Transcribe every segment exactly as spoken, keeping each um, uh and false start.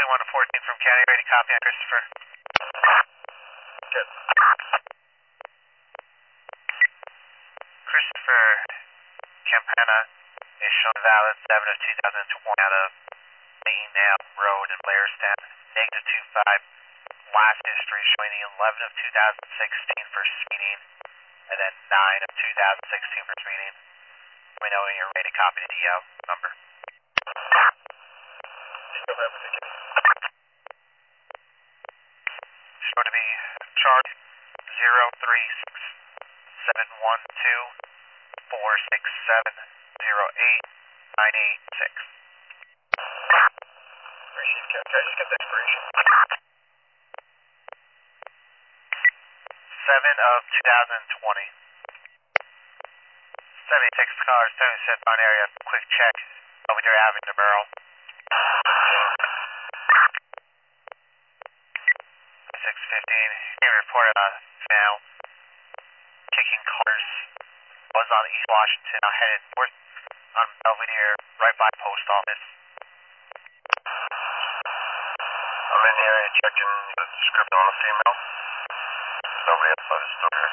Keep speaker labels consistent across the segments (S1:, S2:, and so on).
S1: twenty-one to fourteen from County, ready to copy on Christopher.
S2: Good.
S1: Christopher Campana is shown valid seven of two thousand twenty out of Maynell Road in Blairstown. Negative two five. Last history showing the eleven of two thousand sixteen for speeding, and then nine of two thousand sixteen for speeding. Let me know when you're ready to copy the D O number.
S2: Still have a ticket.
S1: Show to be chart zero three six seven one two four six seven zero eight nine eight six.
S2: Appreciate it. Can I just get the expiration?
S1: seven of two thousand twenty. seventy-six cars, seventy-seven on area, quick check. Over there, Avenue Burrow. six fifteen, being reported on now. Kicking cars. Was on East Washington, now headed north on Belvedere, right by post office.
S2: I'm in the area checking the script on a female. Nobody outside the store.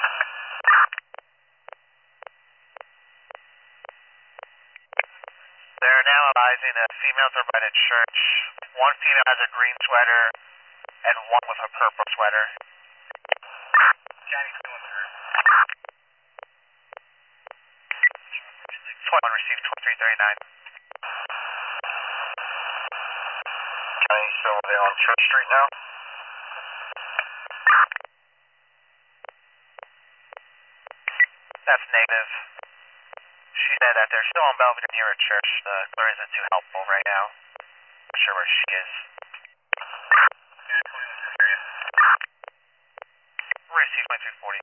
S1: They're now advising that females are by the church. One female has a green sweater and one with a purple sweater.
S2: Johnny, still in the room.
S1: twenty-one received twenty-three thirty-nine.
S2: Johnny, still there on Church Street now?
S1: That's negative. She said that they're still on Belvedere near a church. The clear isn't too helpful right now. Not sure where she is. Received twenty-three forty.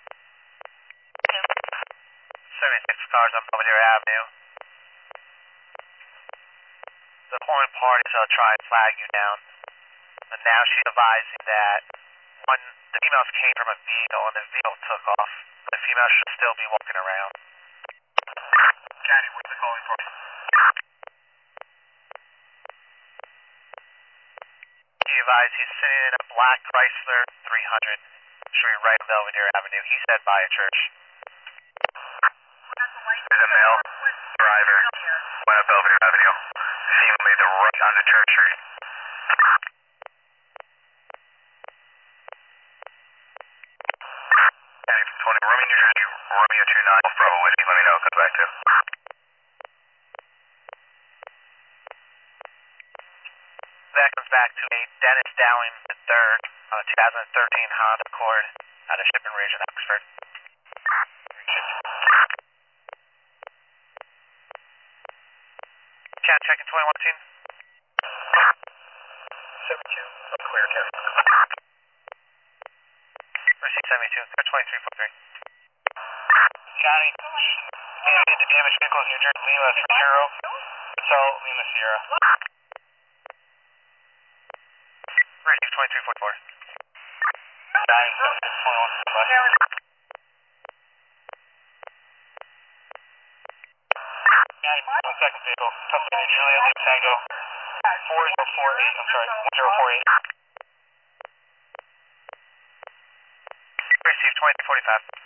S1: seventy-six cars on Belvedere Avenue. The pulling parties are trying to flag you down. And now she's advising that when the females came from a vehicle and the vehicle took off, the female should still be walking around.
S2: Johnny, what's the calling for?
S1: He advised he's sitting in a black Chrysler three hundred. Should be right on Belvedere Avenue. He said by a church.
S2: There's a male driver went up Belvedere Avenue. Female made the right onto Church Street. County from twenty, Romeo, New Jersey, Romeo two nine, Bravo Whiskey, let me know, comes back to.
S1: That comes back to a Dennis Dowling the third on a two thousand thirteen Honda Accord out of Shipping Ridge in Oxford. Count checking twenty-one team.
S2: seventy-two, I'm clear, Kevin.
S1: Receipt seventy-two, they're twenty-three forty-three. County, indicated the damaged vehicles New Jersey Lima three zero. Patel Lima Sierra. Receipt twenty-three forty-four. County, twenty-one, bye. County, one second vehicle, company Julia Lima Tango, four zero four eight, I'm sorry, one zero four eight. Receive twenty forty-five.